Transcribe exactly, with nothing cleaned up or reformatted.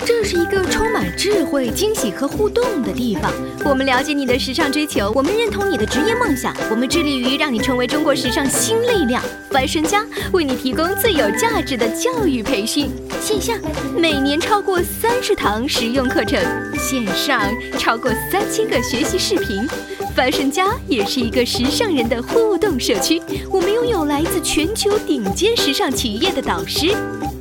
这是一个充满智慧、惊喜和互动的地方。我们了解你的时尚追求，我们认同你的职业梦想，我们致力于让你成为中国时尚新力量。Fashion家为你提供最有价值的教育培训，线下每年超过三十堂实用课程，线上超过三千个学习视频。Fashion家也是一个时尚人的互动社区，我们拥有来自全球顶尖时尚企业的导师。